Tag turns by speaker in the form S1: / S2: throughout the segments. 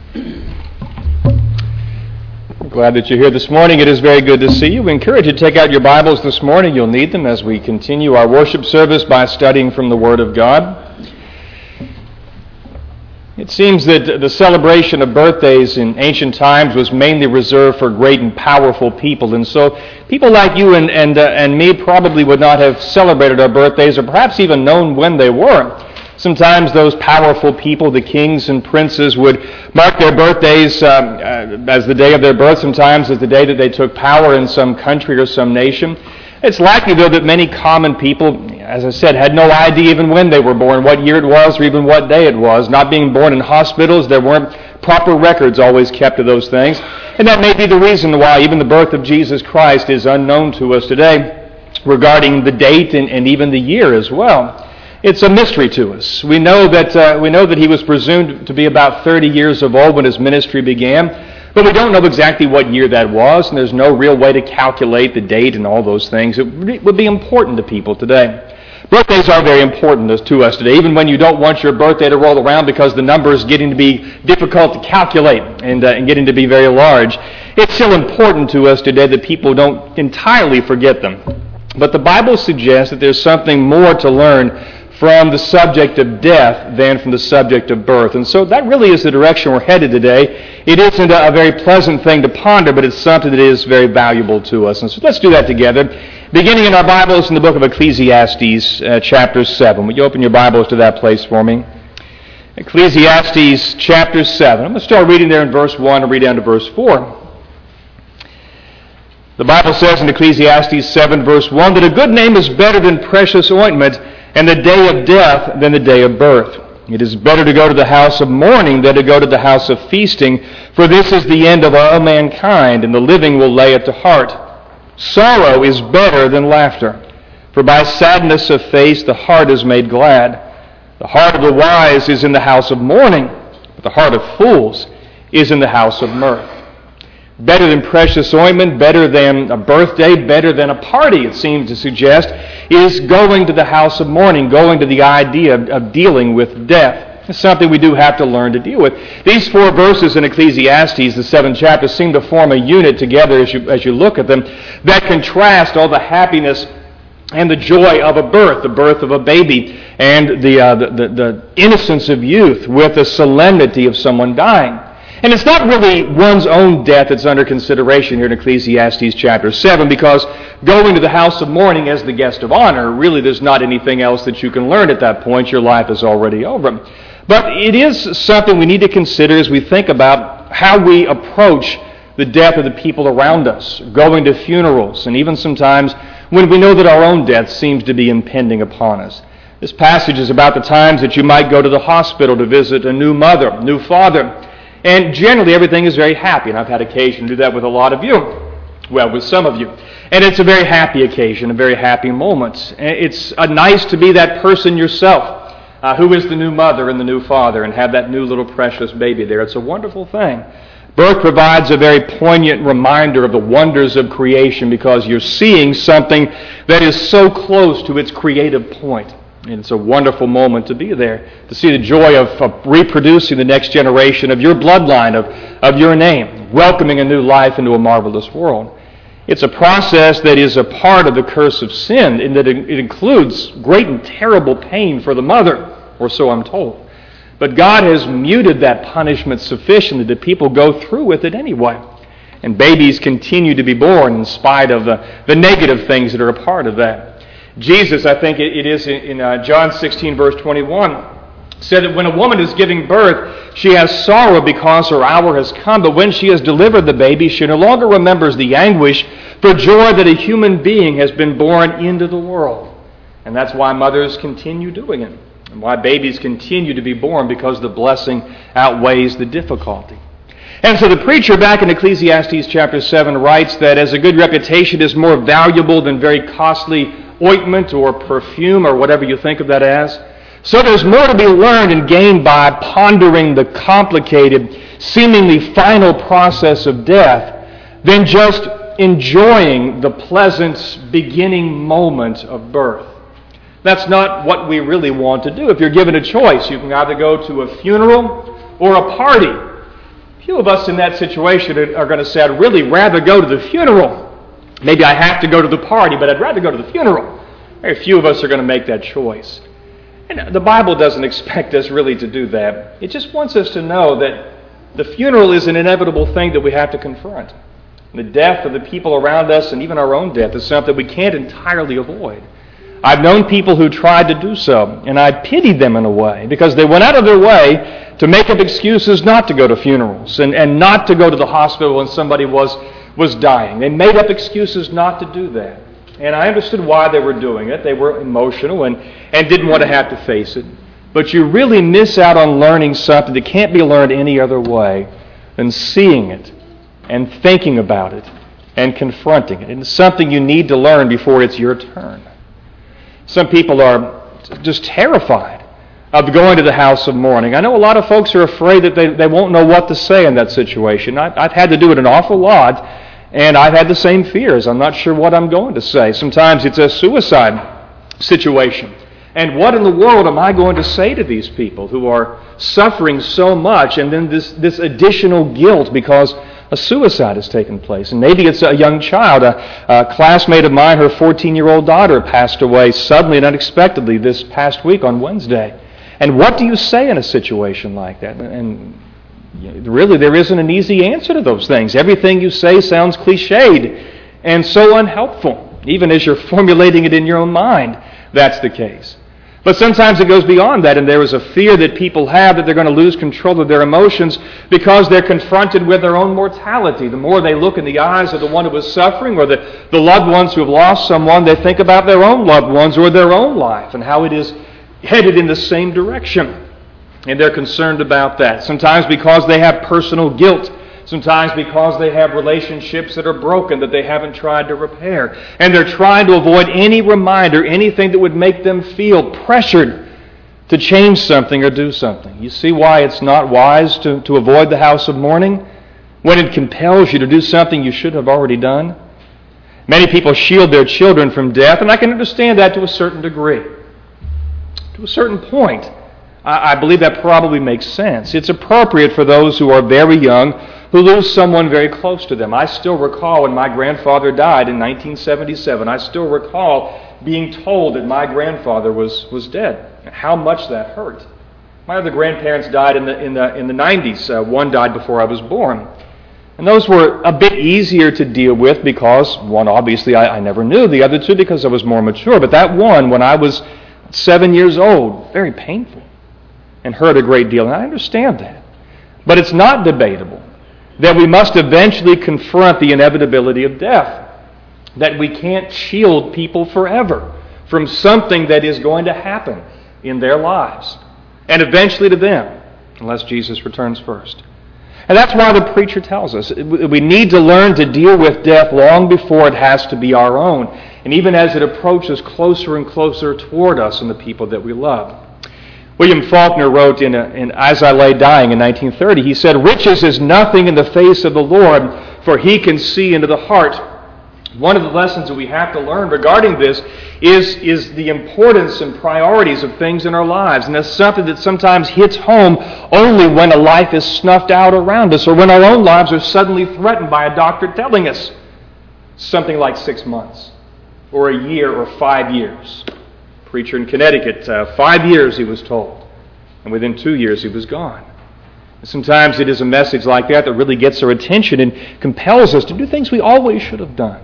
S1: Glad that you're here this morning. It is very good to see you. We encourage you to take out your Bibles this morning. You'll need them as we continue our worship service by studying from the Word of God. It seems that the celebration of birthdays in ancient times was mainly reserved for great and powerful people. And so people like you and me probably would not have celebrated our birthdays or perhaps even known when they were. Sometimes those powerful people, the kings and princes, would mark their birthdays as the day of their birth, sometimes as the day that they took power in some country or some nation. It's likely, though, that many common people, as I said, had no idea even when they were born, what year it was, or even what day it was. Not being born in hospitals, there weren't proper records always kept of those things. And that may be the reason why even the birth of Jesus Christ is unknown to us today regarding the date and even the year as well. It's a mystery to us. We know that he was presumed to be about 30 years of old when his ministry began, but we don't know exactly what year that was, and there's no real way to calculate the date and all those things. It would be important to people today. Birthdays are very important to us today, even when you don't want your birthday to roll around because the number is getting to be difficult to calculate and getting to be very large. It's still important to us today that people don't entirely forget them. But the Bible suggests that there's something more to learn from the subject of death than from the subject of birth. And so that really is the direction we're headed today. It isn't a very pleasant thing to ponder, but it's something that is very valuable to us. And so let's do that together. Beginning in our Bibles in the book of Ecclesiastes, chapter 7. Will you open your Bibles to that place for me? Ecclesiastes, chapter 7. I'm going to start reading there in verse 1 and read down to verse 4. The Bible says in Ecclesiastes 7, verse 1, that a good name is better than precious ointment, and the day of death than the day of birth. It is better to go to the house of mourning than to go to the house of feasting, for this is the end of all mankind, and the living will lay it to heart. Sorrow is better than laughter, for by sadness of face the heart is made glad. The heart of the wise is in the house of mourning, but the heart of fools is in the house of mirth. Better than precious ointment, better than a birthday, better than a party, it seems to suggest, is going to the house of mourning, going to the idea of dealing with death. It's something we do have to learn to deal with. These 4 verses in Ecclesiastes, the 7th chapter, seem to form a unit together as you look at them that contrast all the happiness and the joy of a birth, the birth of a baby, and the innocence of youth with the solemnity of someone dying. And it's not really one's own death that's under consideration here in Ecclesiastes chapter 7, because going to the house of mourning as the guest of honor, really there's not anything else that you can learn at that point. Your life is already over. But it is something we need to consider as we think about how we approach the death of the people around us, going to funerals, and even sometimes when we know that our own death seems to be impending upon us. This passage is about the times that you might go to the hospital to visit a new mother, new father. And generally everything is very happy, and I've had occasion to do that with a lot of you. Well, with some of you. And it's a very happy occasion, a very happy moment. It's nice to be that person yourself, who is the new mother and the new father, and have that new little precious baby there. It's a wonderful thing. Birth provides a very poignant reminder of the wonders of creation, because you're seeing something that is so close to its creative point. And it's a wonderful moment to be there, to see the joy of reproducing the next generation of your bloodline, of your name, welcoming a new life into a marvelous world. It's a process that is a part of the curse of sin, in that it includes great and terrible pain for the mother, or so I'm told. But God has muted that punishment sufficiently that people go through with it anyway. And babies continue to be born in spite of the negative things that are a part of that. Jesus, I think it is in John 16, verse 21, said that when a woman is giving birth, she has sorrow because her hour has come. But when she has delivered the baby, she no longer remembers the anguish for joy that a human being has been born into the world. And that's why mothers continue doing it, and why babies continue to be born, because the blessing outweighs the difficulty. And so the preacher back in Ecclesiastes chapter 7 writes that as a good reputation is more valuable than very costly ointment or perfume or whatever you think of that as, so there's more to be learned and gained by pondering the complicated, seemingly final process of death than just enjoying the pleasant beginning moment of birth. That's not what we really want to do. If you're given a choice, you can either go to a funeral or a party. Few of us in that situation are going to say, I'd really rather go to the funeral. Maybe I have to go to the party, but I'd rather go to the funeral. Very few of us are going to make that choice. And the Bible doesn't expect us really to do that. It just wants us to know that the funeral is an inevitable thing that we have to confront. The death of the people around us and even our own death is something we can't entirely avoid. I've known people who tried to do so, and I pitied them in a way because they went out of their way to make up excuses not to go to funerals and not to go to the hospital when somebody was dying. They made up excuses not to do that. And I understood why they were doing it. They were emotional and didn't want to have to face it. But you really miss out on learning something that can't be learned any other way than seeing it and thinking about it and confronting it. And it's something you need to learn before it's your turn. Some people are just terrified of going to the house of mourning. I know a lot of folks are afraid that they won't know what to say in that situation. I've had to do it an awful lot, and I've had the same fears. I'm not sure what I'm going to say. Sometimes it's a suicide situation. And what in the world am I going to say to these people who are suffering so much, and then this additional guilt because a suicide has taken place? And maybe it's a young child. A classmate of mine, her 14-year-old daughter, passed away suddenly and unexpectedly this past week on Wednesday. And what do you say in a situation like that? And really, there isn't an easy answer to those things. Everything you say sounds cliched and so unhelpful. Even as you're formulating it in your own mind, that's the case. But sometimes it goes beyond that, and there is a fear that people have that they're going to lose control of their emotions because they're confronted with their own mortality. The more they look in the eyes of the one who is suffering or the loved ones who have lost someone, they think about their own loved ones or their own life and how it is headed in the same direction. And they're concerned about that. Sometimes because they have personal guilt. Sometimes because they have relationships that are broken that they haven't tried to repair. And they're trying to avoid any reminder, anything that would make them feel pressured to change something or do something. You see why it's not wise to avoid the house of mourning when it compels you to do something you should have already done? Many people shield their children from death, and I can understand that to a certain degree. To a certain point, I believe that probably makes sense. It's appropriate for those who are very young who lose someone very close to them. I still recall when my grandfather died in 1977. I still recall being told that my grandfather was dead. How much that hurt. My other grandparents died in the 90s. One died before I was born. And those were a bit easier to deal with because, one, obviously I never knew. The other two, because I was more mature. But that one, when I was 7 years old, very painful and hurt a great deal. And I understand that. But it's not debatable that we must eventually confront the inevitability of death. That we can't shield people forever from something that is going to happen in their lives. And eventually to them, unless Jesus returns first. And that's why the preacher tells us we need to learn to deal with death long before it has to be our own. And even as it approaches closer and closer toward us and the people that we love. William Faulkner wrote in As I Lay Dying in 1930, he said, "Riches is nothing in the face of the Lord, for He can see into the heart." One of the lessons that we have to learn regarding this is the importance and priorities of things in our lives. And that's something that sometimes hits home only when a life is snuffed out around us or when our own lives are suddenly threatened by a doctor telling us something like 6 months or a year or 5 years. Preacher in Connecticut, 5 years he was told, and within 2 years he was gone. And sometimes it is a message like that that really gets our attention and compels us to do things we always should have done,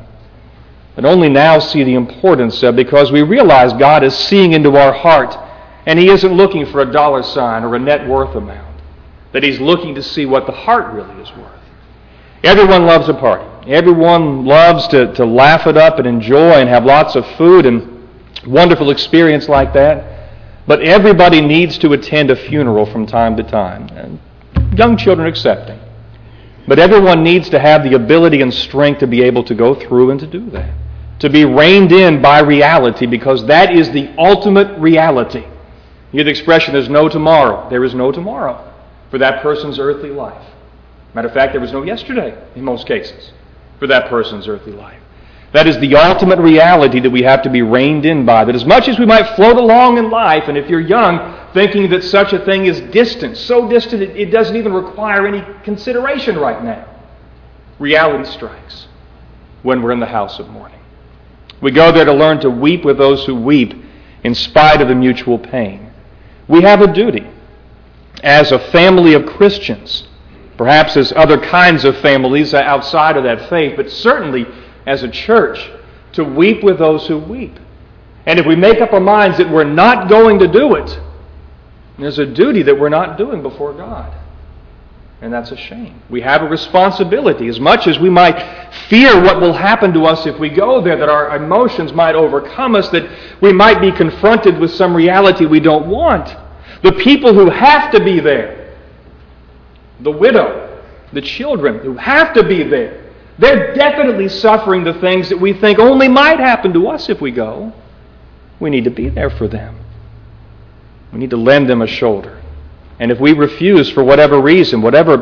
S1: but only now see the importance of because we realize God is seeing into our heart, and He isn't looking for a dollar sign or a net worth amount, that He's looking to see what the heart really is worth. Everyone loves a party. Everyone loves to laugh it up and enjoy and have lots of food and wonderful experience like that. But everybody needs to attend a funeral from time to time, and young children accepting. But everyone needs to have the ability and strength to be able to go through and to do that. To be reined in by reality, because that is the ultimate reality. You hear the expression, there's no tomorrow. There is no tomorrow for that person's earthly life. Matter of fact, there was no yesterday in most cases for that person's earthly life. That is the ultimate reality that we have to be reined in by. That as much as we might float along in life, and if you're young, thinking that such a thing is distant, so distant it doesn't even require any consideration right now. Reality strikes when we're in the house of mourning. We go there to learn to weep with those who weep in spite of the mutual pain. We have a duty as a family of Christians, perhaps as other kinds of families outside of that faith, but certainly as a church, to weep with those who weep. And if we make up our minds that we're not going to do it, there's a duty that we're not doing before God. And that's a shame. We have a responsibility. As much as we might fear what will happen to us if we go there, that our emotions might overcome us, that we might be confronted with some reality we don't want, the people who have to be there, the widow, the children who have to be there, they're definitely suffering the things that we think only might happen to us if we go. We need to be there for them. We need to lend them a shoulder. And if we refuse for whatever reason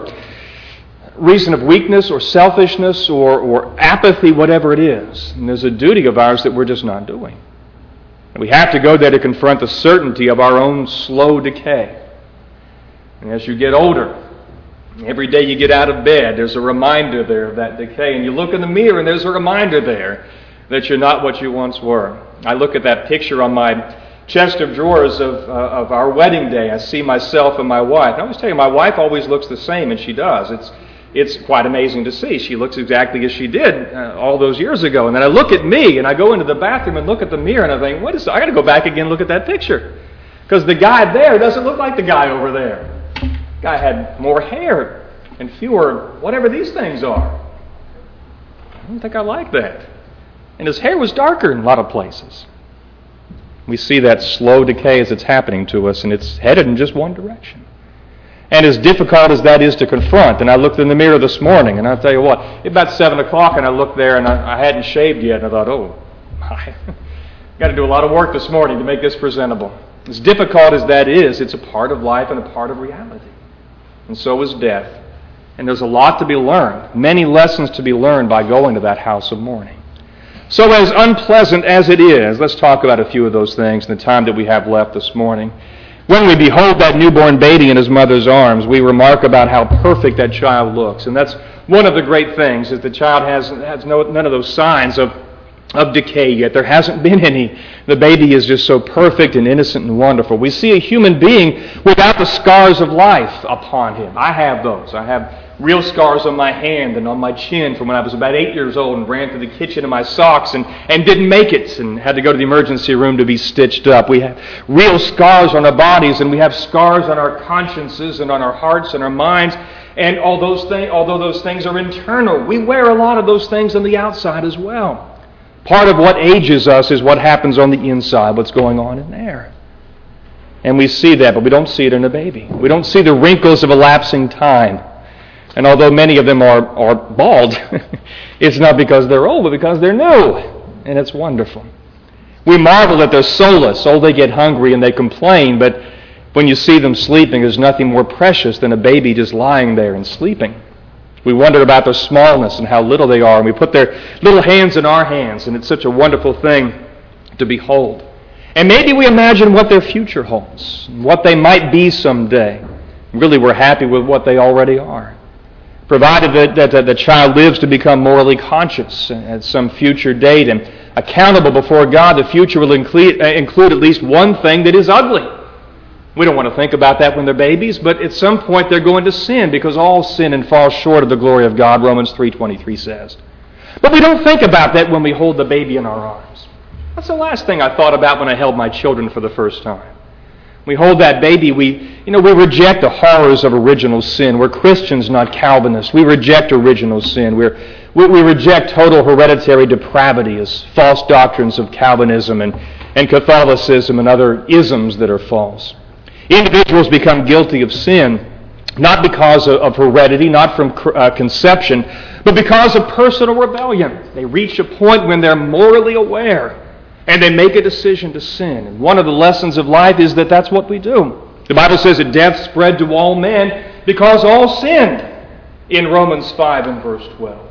S1: of weakness or selfishness or apathy, whatever it is, and there's a duty of ours that we're just not doing. And we have to go there to confront the certainty of our own slow decay. And as you get older, every day you get out of bed, there's a reminder there of that decay. And you look in the mirror and there's a reminder there that you're not what you once were. I look at that picture on my chest of drawers of our wedding day. I see myself and my wife. And I always tell you, my wife always looks the same, and she does. It's quite amazing to see. She looks exactly as she did all those years ago. And then I look at me, and I go into the bathroom and look at the mirror, and I think, I got to go back again and look at that picture. Because the guy there doesn't look like the guy over there. The guy had more hair and fewer whatever these things are. I don't think I like that. And his hair was darker in a lot of places. We see that slow decay as it's happening to us, and it's headed in just one direction. And as difficult as that is to confront, and I looked in the mirror this morning, and I'll tell you what, about 7 o'clock, and I looked there, and I hadn't shaved yet, and I thought, I got to do a lot of work this morning to make this presentable. As difficult as that is, it's a part of life and a part of reality. And so is death. And there's a lot to be learned, many lessons to be learned by going to that house of mourning. So as unpleasant as it is, let's talk about a few of those things in the time that we have left this morning. When we behold that newborn baby in his mother's arms, we remark about how perfect that child looks. And that's one of the great things, is the child has none of those signs of decay yet. There hasn't been any. The baby is just so perfect and innocent and wonderful. We see a human being without the scars of life upon him. I have those. I have real scars on my hand and on my chin from when I was about 8 years old and ran to the kitchen in my socks and didn't make it and had to go to the emergency room to be stitched up. We have real scars on our bodies, and we have scars on our consciences and on our hearts and our minds. And although those things are internal, we wear a lot of those things on the outside as well. Part of what ages us is what happens on the inside, what's going on in there. And we see that, but we don't see it in a baby. We don't see the wrinkles of elapsing time. And although many of them are bald, it's not because they're old, but because they're new. And it's wonderful. We marvel that they're soulless. Oh, they get hungry and they complain, but when you see them sleeping, there's nothing more precious than a baby just lying there and sleeping. We wonder about their smallness and how little they are, and we put their little hands in our hands, and it's such a wonderful thing to behold. And maybe we imagine what their future holds, what they might be someday. Really, we're happy with what they already are. Provided that the child lives to become morally conscious at some future date and accountable before God, the future will include at least one thing that is ugly. We don't want to think about that when they're babies, but at some point they're going to sin, because all sin and fall short of the glory of God, Romans 3:23 says. But we don't think about that when we hold the baby in our arms. That's the last thing I thought about when I held my children for the first time. We hold that baby, we reject the horrors of original sin. We're Christians, not Calvinists. We reject original sin. We reject total hereditary depravity as false doctrines of Calvinism and Catholicism and other isms that are false. Individuals become guilty of sin not because of heredity, not from conception, but because of personal rebellion. They reach a point when they're morally aware and they make a decision to sin. And one of the lessons of life is that that's what we do. The Bible says that death spread to all men because all sinned in Romans 5 and verse 12.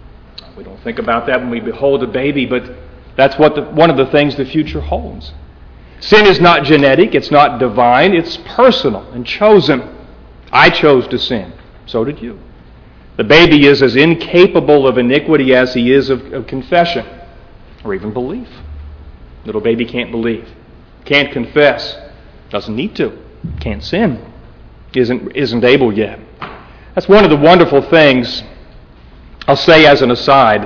S1: We don't think about that when we behold a baby, but that's one of the things the future holds. Sin is not genetic, it's not divine, it's personal and chosen. I chose to sin. So did you. The baby is as incapable of iniquity as he is of confession or even belief. Little baby can't believe, can't confess, doesn't need to, can't sin, isn't able yet. That's one of the wonderful things, I'll say as an aside,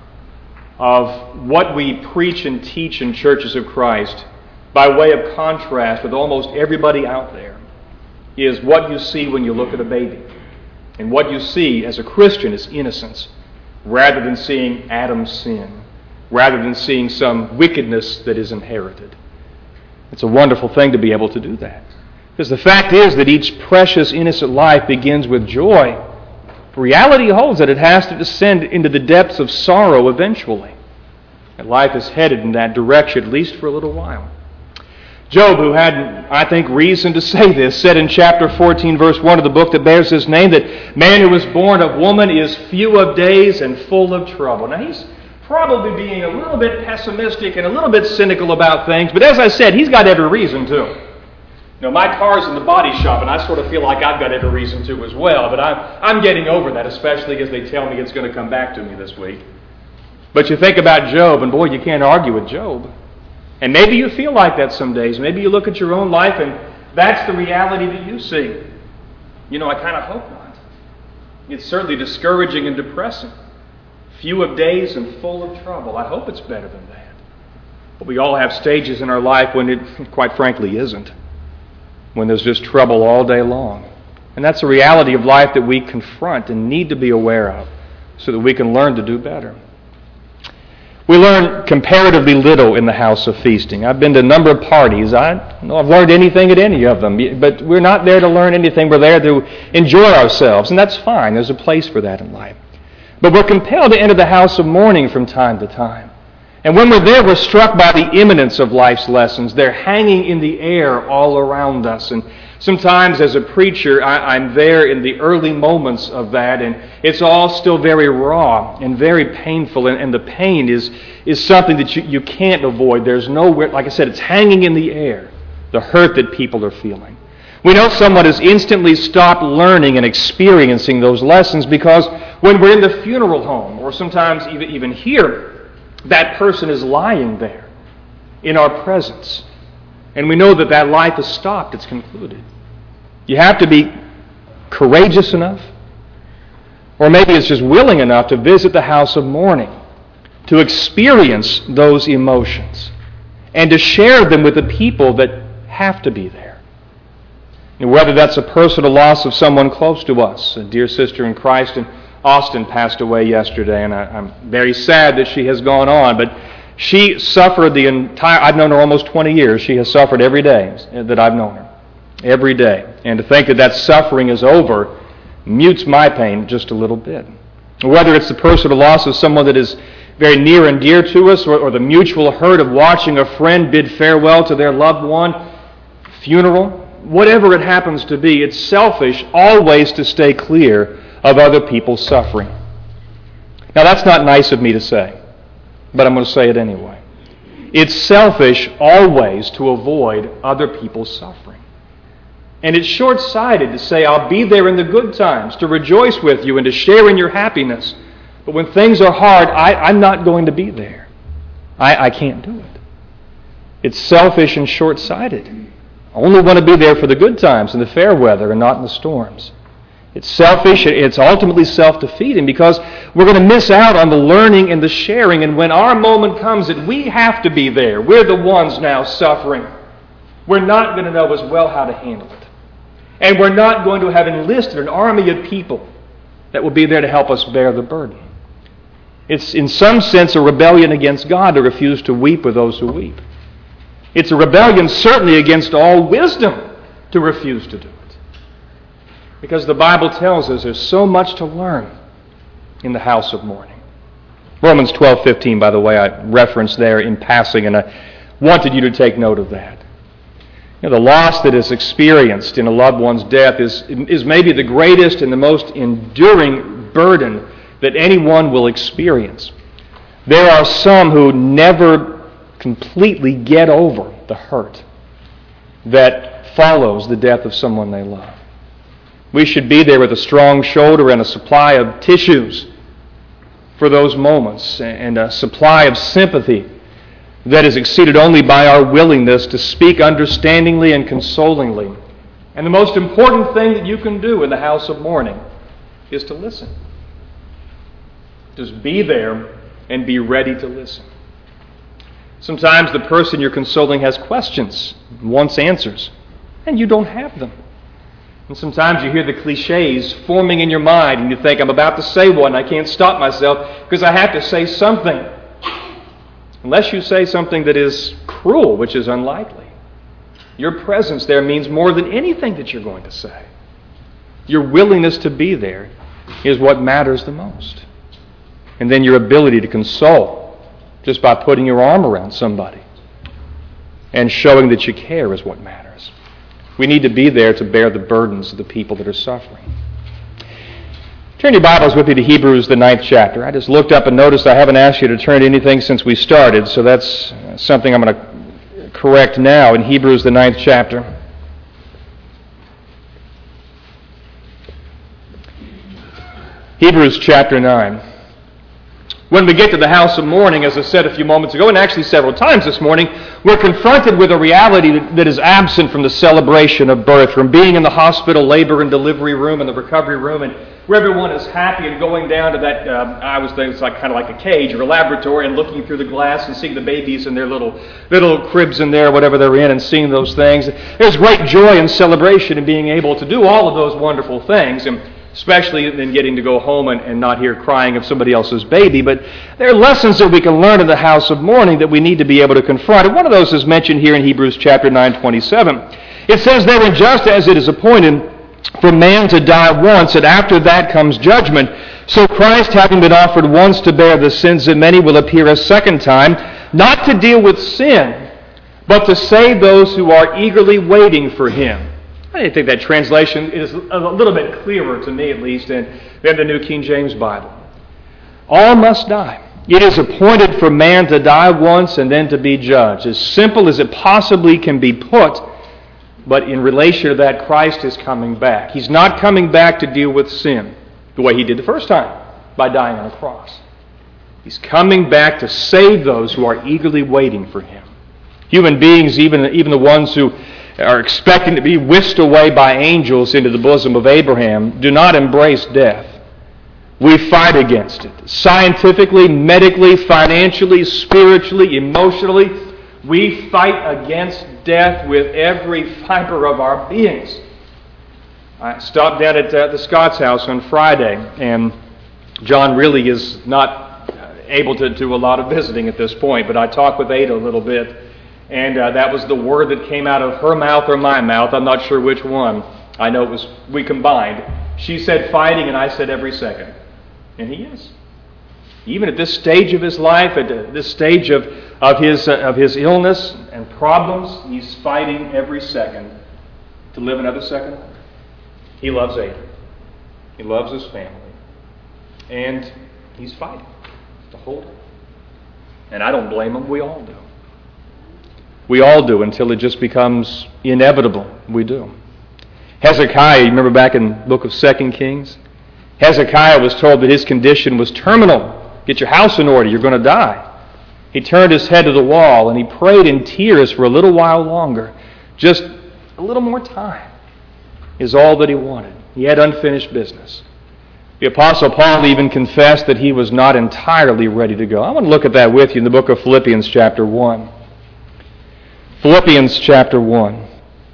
S1: of what we preach and teach in churches of Christ by way of contrast with almost everybody out there is what you see when you look at a baby. And what you see as a Christian is innocence, rather than seeing Adam's sin, rather than seeing some wickedness that is inherited. It's a wonderful thing to be able to do that. Because the fact is that each precious, innocent life begins with joy. Reality holds that it has to descend into the depths of sorrow eventually. And life is headed in that direction, at least for a little while. Job, who had, I think, reason to say this, said in chapter 14, verse 1 of the book that bears his name, that man who was born of woman is few of days and full of trouble. Now, he's probably being a little bit pessimistic and a little bit cynical about things, but as I said, he's got every reason to. You know, my car's in the body shop, and I sort of feel like I've got every reason to as well, but I'm getting over that, especially as they tell me it's going to come back to me this week. But you think about Job, and boy, you can't argue with Job. And maybe you feel like that some days. Maybe you look at your own life and that's the reality that you see. You know, I kind of hope not. It's certainly discouraging and depressing. Few of days and full of trouble. I hope it's better than that. But we all have stages in our life when it, quite frankly, isn't. When there's just trouble all day long. And that's a reality of life that we confront and need to be aware of so that we can learn to do better. We learn comparatively little in the house of feasting. I've been to a number of parties. I don't know if I've learned anything at any of them, but we're not there to learn anything. We're there to enjoy ourselves, and that's fine. There's a place for that in life. But we're compelled to enter the house of mourning from time to time. And when we're there, we're struck by the imminence of life's lessons. They're hanging in the air all around us. And sometimes as a preacher, I'm there in the early moments of that, and it's all still very raw and very painful, and the pain is something that you can't avoid. There's nowhere, like I said, it's hanging in the air, the hurt that people are feeling. We know someone has instantly stopped learning and experiencing those lessons because when we're in the funeral home, or sometimes even here, that person is lying there in our presence. And we know that life has stopped, it's concluded. You have to be courageous enough, or maybe it's just willing enough to visit the house of mourning, to experience those emotions, and to share them with the people that have to be there. And whether that's a personal loss of someone close to us, a dear sister in Christ in Austin passed away yesterday, and I'm very sad that she has gone on, but she suffered I've known her almost 20 years. She has suffered every day that I've known her. Every day. And to think that suffering is over mutes my pain just a little bit. Whether it's the personal loss of someone that is very near and dear to us, or the mutual hurt of watching a friend bid farewell to their loved one, funeral, whatever it happens to be, it's selfish always to stay clear of other people's suffering. Now that's not nice of me to say, but I'm going to say it anyway. It's selfish always to avoid other people's suffering. And it's short-sighted to say, I'll be there in the good times, to rejoice with you and to share in your happiness. But when things are hard, I'm not going to be there. I can't do it. It's selfish and short-sighted. I only want to be there for the good times and the fair weather and not in the storms. It's selfish, it's ultimately self-defeating because we're going to miss out on the learning and the sharing, and when our moment comes that we have to be there, we're the ones now suffering, we're not going to know as well how to handle it. And we're not going to have enlisted an army of people that will be there to help us bear the burden. It's in some sense a rebellion against God to refuse to weep with those who weep. It's a rebellion certainly against all wisdom to refuse to do it. Because the Bible tells us there's so much to learn in the house of mourning. Romans 12:15, by the way, I referenced there in passing, and I wanted you to take note of that. You know, the loss that is experienced in a loved one's death is maybe the greatest and the most enduring burden that anyone will experience. There are some who never completely get over the hurt that follows the death of someone they love. We should be there with a strong shoulder and a supply of tissues for those moments, and a supply of sympathy that is exceeded only by our willingness to speak understandingly and consolingly. And the most important thing that you can do in the house of mourning is to listen. Just be there and be ready to listen. Sometimes the person you're consoling has questions, wants answers, and you don't have them. And sometimes you hear the cliches forming in your mind, and you think, I'm about to say one, I can't stop myself because I have to say something. Unless you say something that is cruel, which is unlikely. Your presence there means more than anything that you're going to say. Your willingness to be there is what matters the most. And then your ability to console just by putting your arm around somebody and showing that you care is what matters. We need to be there to bear the burdens of the people that are suffering. Turn your Bibles with me to Hebrews, the 9th chapter. I just looked up and noticed I haven't asked you to turn to anything since we started, so that's something I'm going to correct now in Hebrews, the 9th chapter. Hebrews chapter 9. When we get to the house of mourning, as I said a few moments ago, and actually several times this morning, we're confronted with a reality that is absent from the celebration of birth, from being in the hospital labor and delivery room and the recovery room, and where everyone is happy and going down to that, I was thinking it's like kind of like a cage or a laboratory, and looking through the glass and seeing the babies in their little cribs in there, whatever they're in, and seeing those things. There's great joy and celebration in being able to do all of those wonderful things, and especially in getting to go home and not hear crying of somebody else's baby. But there are lessons that we can learn in the house of mourning that we need to be able to confront. And one of those is mentioned here in Hebrews chapter 9:27. It says, "Therefore, just as it is appointed for man to die once, and after that comes judgment, so Christ, having been offered once to bear the sins of many, will appear a second time, not to deal with sin, but to save those who are eagerly waiting for him." I think that translation is a little bit clearer, to me at least, than the New King James Bible. All must die. It is appointed for man to die once and then to be judged. As simple as it possibly can be put, but in relation to that, Christ is coming back. He's not coming back to deal with sin the way he did the first time, by dying on a cross. He's coming back to save those who are eagerly waiting for him. Human beings, even the ones who are expecting to be whisked away by angels into the bosom of Abraham, do not embrace death. We fight against it. Scientifically, medically, financially, spiritually, emotionally, we fight against death with every fiber of our beings. I stopped down at the Scott's house on Friday, and John really is not able to do a lot of visiting at this point, but I talked with Ada a little bit. And that was the word that came out of her mouth or my mouth. I'm not sure which one. I know we combined. She said fighting, and I said every second. And he is. Even at this stage of his life, at this stage of his illness and problems, he's fighting every second to live another second. He loves Ada. He loves his family. And he's fighting to hold it. And I don't blame him. We all do. We all do, until it just becomes inevitable. We do. Hezekiah, you remember back in the book of 2 Kings? Hezekiah was told that his condition was terminal. Get your house in order, you're going to die. He turned his head to the wall and he prayed in tears for a little while longer. Just a little more time is all that he wanted. He had unfinished business. The Apostle Paul even confessed that he was not entirely ready to go. I want to look at that with you in the book of Philippians chapter 1. Philippians chapter 1.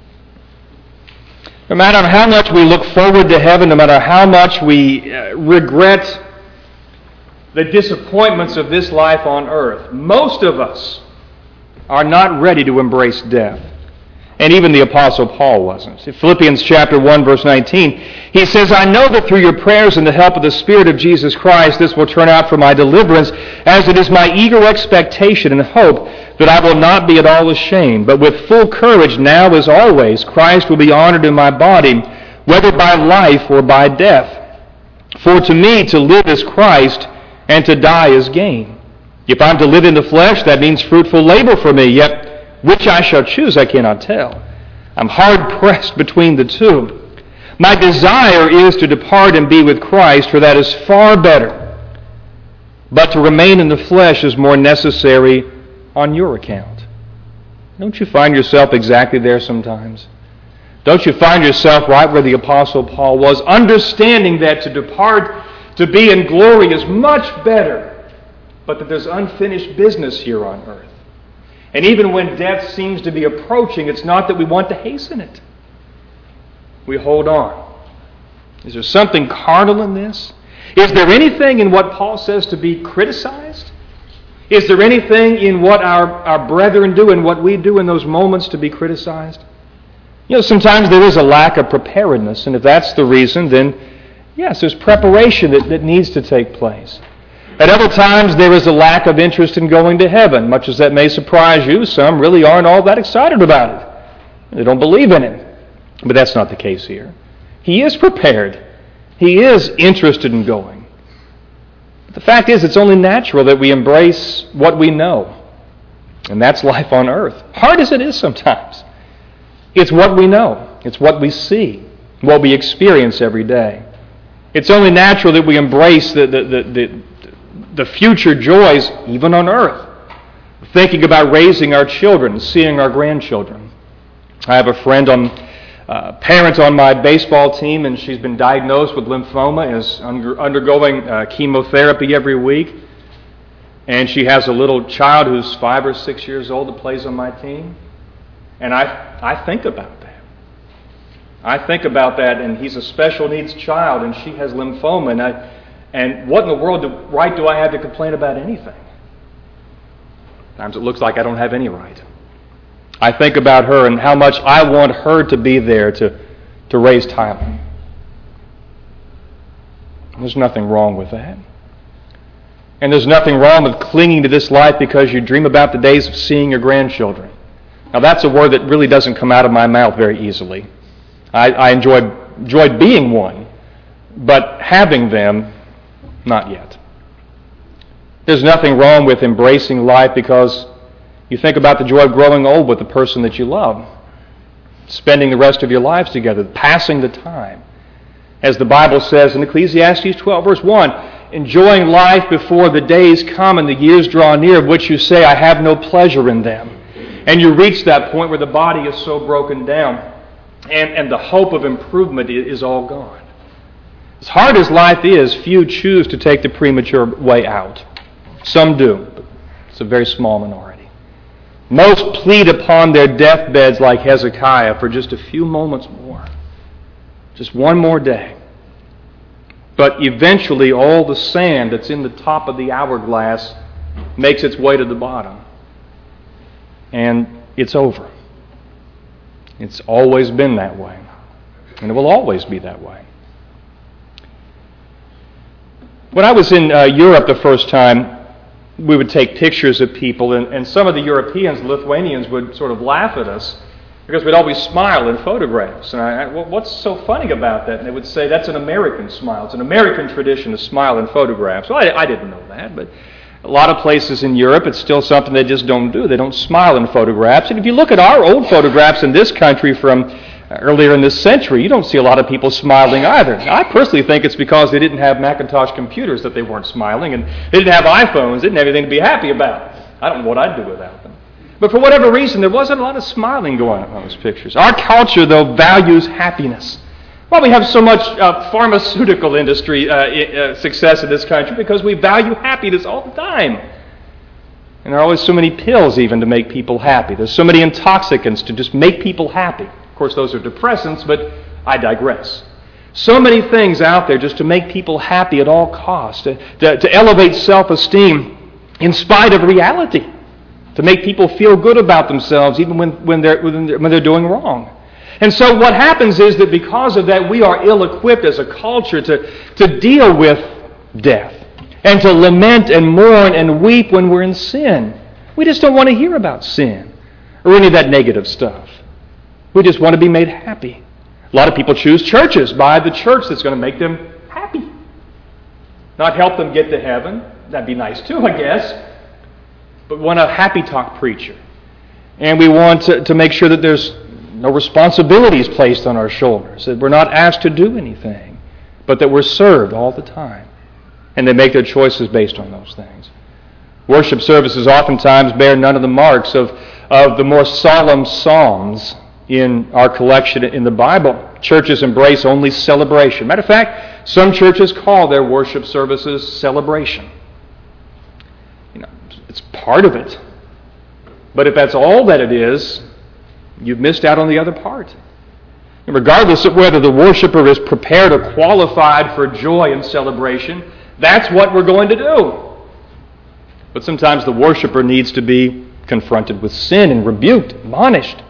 S1: No matter how much we look forward to heaven, no matter how much we regret the disappointments of this life on earth, most of us are not ready to embrace death. And even the Apostle Paul wasn't. In Philippians chapter 1, verse 19, he says, "I know that through your prayers and the help of the Spirit of Jesus Christ, this will turn out for my deliverance, as it is my eager expectation and hope that I will not be at all ashamed, but with full courage now as always, Christ will be honored in my body, whether by life or by death. For to me to live is Christ, and to die is gain. If I'm to live in the flesh, that means fruitful labor for me, yet which I shall choose I cannot tell. I'm hard-pressed between the two. My desire is to depart and be with Christ, for that is far better. But to remain in the flesh is more necessary on your account. Don't you find yourself exactly there sometimes? Don't you find yourself right where the Apostle Paul was, understanding that to depart, to be in glory is much better, but that there's unfinished business here on earth. And even when death seems to be approaching, it's not that we want to hasten it. We hold on. Is there something carnal in this? Is there anything in what Paul says to be criticized? Is there anything in what our brethren do and what we do in those moments to be criticized? Sometimes there is a lack of preparedness, and if that's the reason, then yes, there's preparation that needs to take place. At other times, there is a lack of interest in going to heaven. Much as that may surprise you, some really aren't all that excited about it. They don't believe in it. But that's not the case here. He is prepared. He is interested in going. But the fact is, it's only natural that we embrace what we know. And that's life on earth. Hard as it is sometimes. It's what we know. It's what we see. What we experience every day. It's only natural that we embrace the future joys, even on earth. Thinking about raising our children, seeing our grandchildren. I have a parent on my baseball team, and she's been diagnosed with lymphoma and is undergoing chemotherapy every week. And she has a little child who's 5 or 6 years old that plays on my team. And I think about that. I think about that, and he's a special needs child, and she has lymphoma, and what in the world right do I have to complain about anything? Times it looks like I don't have any right. I think about her and how much I want her to be there to raise Tyler. There's nothing wrong with that. And there's nothing wrong with clinging to this life because you dream about the days of seeing your grandchildren. Now that's a word that really doesn't come out of my mouth very easily. I enjoyed being one, but having them, not yet. There's nothing wrong with embracing life because you think about the joy of growing old with the person that you love, spending the rest of your lives together, passing the time. As the Bible says in Ecclesiastes 12, verse 1, enjoying life before the days come and the years draw near, of which you say, I have no pleasure in them. And you reach that point where the body is so broken down and the hope of improvement is all gone. As hard as life is, few choose to take the premature way out. Some do, but it's a very small minority. Most plead upon their deathbeds like Hezekiah for just a few moments more. Just one more day. But eventually all the sand that's in the top of the hourglass makes its way to the bottom. And it's over. It's always been that way. And it will always be that way. When I was in Europe the first time, we would take pictures of people, and some of the Europeans, Lithuanians, would sort of laugh at us because we'd always smile in photographs. And well, what's so funny about that? And they would say, that's an American smile. It's an American tradition to smile in photographs. Well, I didn't know that, but a lot of places in Europe, it's still something they just don't do. They don't smile in photographs. And if you look at our old photographs in this country from earlier in this century, you don't see a lot of people smiling either. I personally think it's because they didn't have Macintosh computers that they weren't smiling, and they didn't have iPhones, they didn't have anything to be happy about. I don't know what I'd do without them. But for whatever reason, there wasn't a lot of smiling going on in those pictures. Our culture, though, values happiness. Well, we have so much pharmaceutical industry success in this country because we value happiness all the time. And there are always so many pills even to make people happy. There's so many intoxicants to just make people happy. Of course, those are depressants, but I digress. So many things out there just to make people happy at all costs, to elevate self-esteem in spite of reality, to make people feel good about themselves even when they're doing wrong. And so what happens is that because of that, we are ill-equipped as a culture to deal with death and to lament and mourn and weep when we're in sin. We just don't want to hear about sin or any of that negative stuff. We just want to be made happy. A lot of people choose churches, buy the church that's going to make them happy. Not help them get to heaven. That'd be nice too, I guess. But want a happy talk preacher. And we want to make sure that there's no responsibilities placed on our shoulders, that we're not asked to do anything, but that we're served all the time. And they make their choices based on those things. Worship services oftentimes bear none of the marks of the more solemn psalms in our collection in the Bible. Churches embrace only celebration. Matter of fact, some churches call their worship services celebration. It's part of it. But if that's all that it is, you've missed out on the other part. And regardless of whether the worshiper is prepared or qualified for joy and celebration, that's what we're going to do. But sometimes the worshiper needs to be confronted with sin and rebuked, admonished,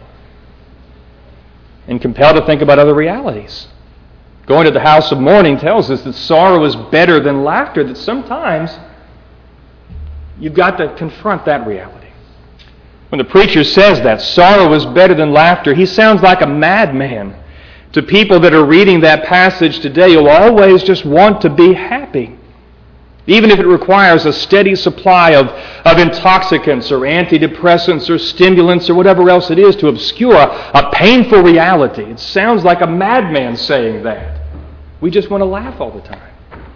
S1: and compelled to think about other realities. Going to the house of mourning tells us that sorrow is better than laughter, that sometimes you've got to confront that reality. When the preacher says that sorrow is better than laughter, he sounds like a madman to people that are reading that passage today who always just want to be happy. Even if it requires a steady supply of intoxicants or antidepressants or stimulants or whatever else it is to obscure a painful reality. It sounds like a madman saying that. We just want to laugh all the time.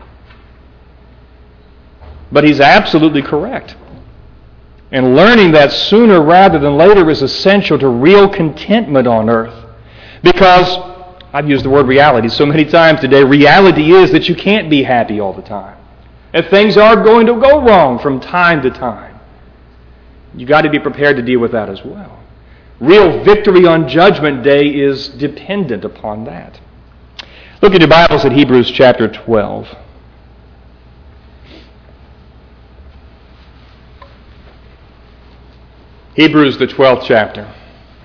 S1: But he's absolutely correct. And learning that sooner rather than later is essential to real contentment on earth. Because, I've used the word reality so many times today, reality is that you can't be happy all the time. If things are going to go wrong from time to time, you've got to be prepared to deal with that as well. Real victory on Judgment Day is dependent upon that. Look at your Bibles at Hebrews chapter 12. Hebrews, the 12th chapter.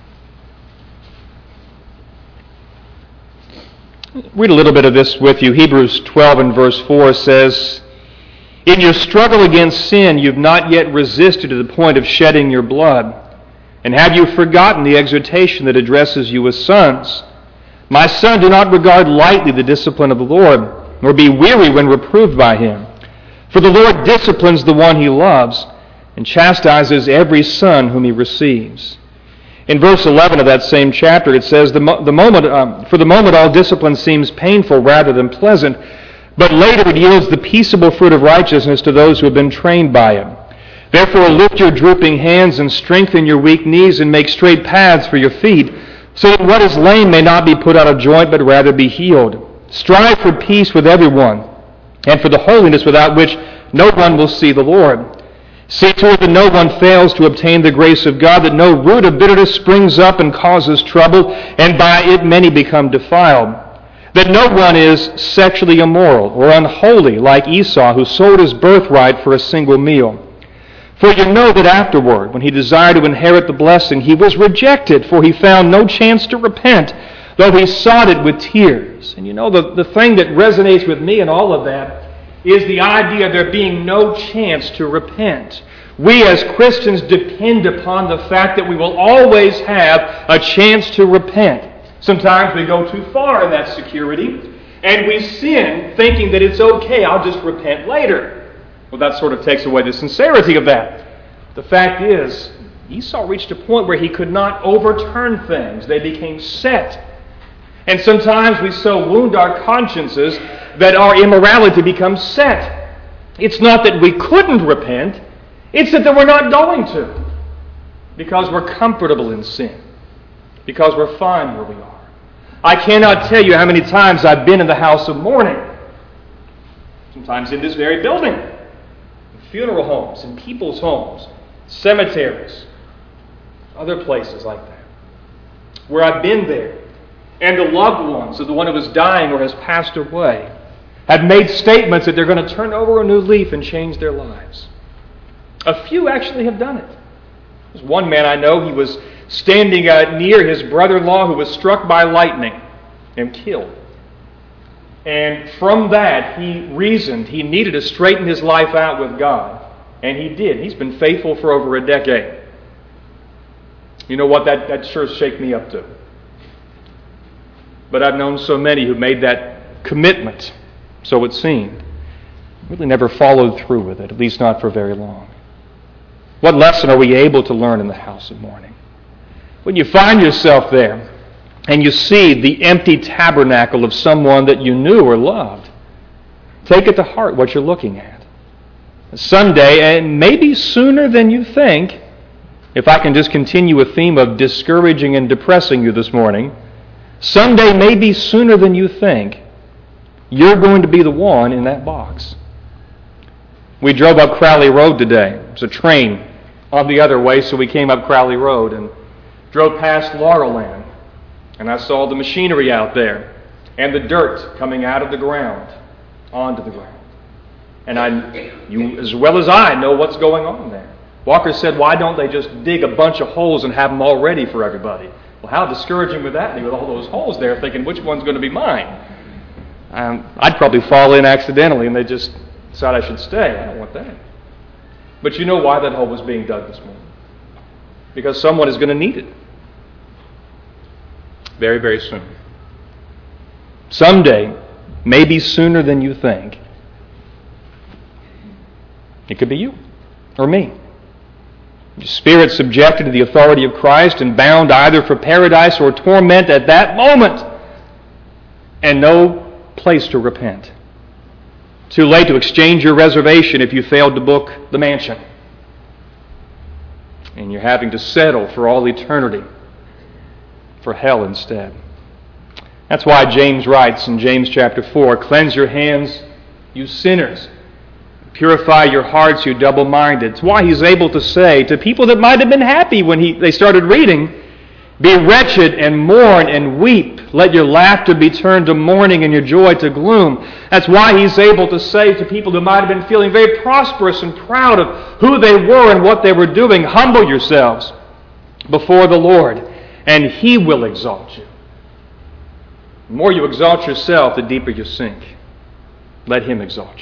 S1: Read a little bit of this with you. Hebrews 12 and verse 4 says, "In your struggle against sin, you've not yet resisted to the point of shedding your blood. And have you forgotten the exhortation that addresses you as sons? My son, do not regard lightly the discipline of the Lord, nor be weary when reproved by him. For the Lord disciplines the one he loves, and chastises every son whom he receives." In verse 11 of that same chapter, it says, for the moment all discipline seems painful rather than pleasant, but later it yields the peaceable fruit of righteousness to those who have been trained by it. Therefore lift your drooping hands and strengthen your weak knees and make straight paths for your feet, so that what is lame may not be put out of joint, but rather be healed. Strive for peace with everyone, and for the holiness without which no one will see the Lord. See to it that no one fails to obtain the grace of God, that no root of bitterness springs up and causes trouble, and by it many become defiled. That no one is sexually immoral or unholy like Esau, who sold his birthright for a single meal. For you know that afterward, when he desired to inherit the blessing, he was rejected, for he found no chance to repent, though he sought it with tears. And you know, the thing that resonates with me in all of that is the idea of there being no chance to repent. We as Christians depend upon the fact that we will always have a chance to repent. Sometimes we go too far in that security, and we sin thinking that it's okay, I'll just repent later. Well, that sort of takes away the sincerity of that. The fact is, Esau reached a point where he could not overturn things. They became set. And sometimes we so wound our consciences that our immorality becomes set. It's not that we couldn't repent, it's that we're not going to. Because we're comfortable in sin. Because we're fine where we are. I cannot tell you how many times I've been in the house of mourning. Sometimes in this very building. In funeral homes, in people's homes, cemeteries, other places like that. Where I've been there. And the loved ones of the one who was dying or has passed away have made statements that they're going to turn over a new leaf and change their lives. A few actually have done it. There's one man I know, he was standing near his brother-in-law who was struck by lightning and killed. And from that, he reasoned he needed to straighten his life out with God. And he did. He's been faithful for over a decade. You know what? That sure shake me up too. But I've known so many who made that commitment, so it seemed, really never followed through with it, at least not for very long. What lesson are we able to learn in the house of mourning? When you find yourself there and you see the empty tabernacle of someone that you knew or loved, take it to heart what you're looking at. Someday, and maybe sooner than you think, if I can just continue a theme of discouraging and depressing you this morning, someday, maybe sooner than you think, you're going to be the one in that box. We drove up Crowley Road today. There's a train on the other way, so we came up Crowley Road and drove past Laurelland. And I saw the machinery out there and the dirt coming out of the ground onto the ground. And you, as well as I, know what's going on there. Walker said, why don't they just dig a bunch of holes and have them all ready for everybody? Well, how discouraging would that be with all those holes there, thinking which one's going to be mine? I'd probably fall in accidentally and they just decide I should stay. I don't want that. But you know why that hole was being dug this morning? Because someone is going to need it. Very, very soon. Someday, maybe sooner than you think, it could be you or me. Your spirit subjected to the authority of Christ and bound either for paradise or torment at that moment, and no place to repent. Too late to exchange your reservation if you failed to book the mansion. And you're having to settle for all eternity for hell instead. That's why James writes in James chapter 4, cleanse your hands, you sinners. Purify your hearts, you double-minded. It's why he's able to say to people that might have been happy when they started reading, be wretched and mourn and weep. Let your laughter be turned to mourning and your joy to gloom. That's why he's able to say to people who might have been feeling very prosperous and proud of who they were and what they were doing, humble yourselves before the Lord, and He will exalt you. The more you exalt yourself, the deeper you sink. Let Him exalt you.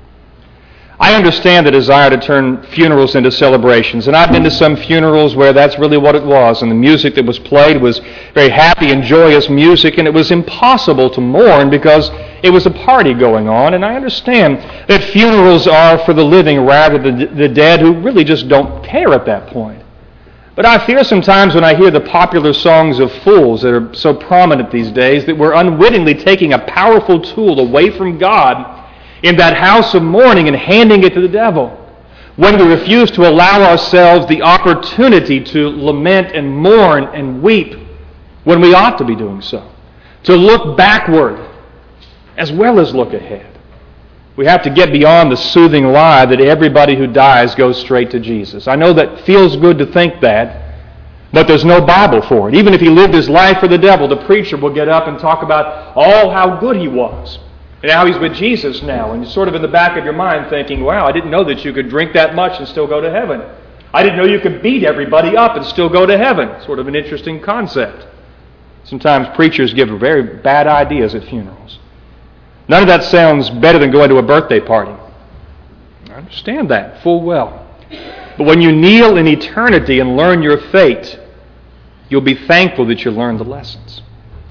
S1: I understand the desire to turn funerals into celebrations, and I've been to some funerals where that's really what it was, and the music that was played was very happy and joyous music, and it was impossible to mourn because it was a party going on, and I understand that funerals are for the living rather than the dead who really just don't care at that point. But I fear sometimes when I hear the popular songs of fools that are so prominent these days that we're unwittingly taking a powerful tool away from God in that house of mourning and handing it to the devil, when we refuse to allow ourselves the opportunity to lament and mourn and weep when we ought to be doing so, to look backward as well as look ahead. We have to get beyond the soothing lie that everybody who dies goes straight to Jesus. I know that feels good to think that, but there's no Bible for it. Even if he lived his life for the devil, the preacher will get up and talk about all how good he was. And now he's with Jesus now, and you're sort of in the back of your mind thinking, wow, I didn't know that you could drink that much and still go to heaven. I didn't know you could beat everybody up and still go to heaven. Sort of an interesting concept. Sometimes preachers give very bad ideas at funerals. None of that sounds better than going to a birthday party. I understand that full well. But when you kneel in eternity and learn your fate, you'll be thankful that you learned the lessons.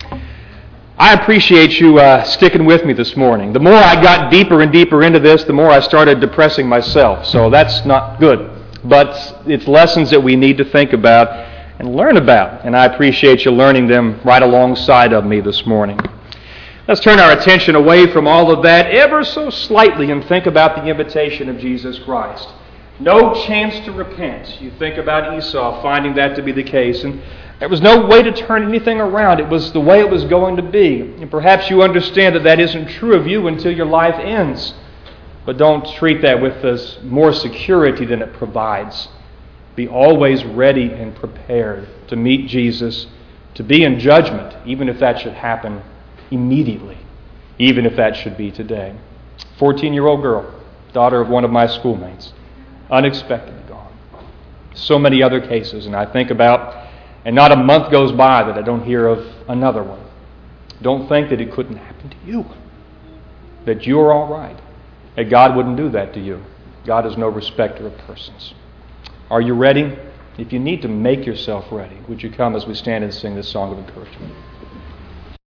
S1: I appreciate you sticking with me this morning. The more I got deeper and deeper into this, the more I started depressing myself. So that's not good. But it's lessons that we need to think about and learn about. And I appreciate you learning them right alongside of me this morning. Let's turn our attention away from all of that ever so slightly and think about the invitation of Jesus Christ. No chance to repent. You think about Esau finding that to be the case, and there was no way to turn anything around. It was the way it was going to be. And perhaps you understand that that isn't true of you until your life ends. But don't treat that with this more security than it provides. Be always ready and prepared to meet Jesus, to be in judgment, even if that should happen immediately, even if that should be today. 14-year-old girl, daughter of one of my schoolmates, unexpectedly gone. So many other cases, and I think about, and not a month goes by that I don't hear of another one. Don't think that it couldn't happen to you, that you're all right, that God wouldn't do that to you. God is no respecter of persons. Are you ready? If you need to make yourself ready, would you come as we stand and sing this song of encouragement?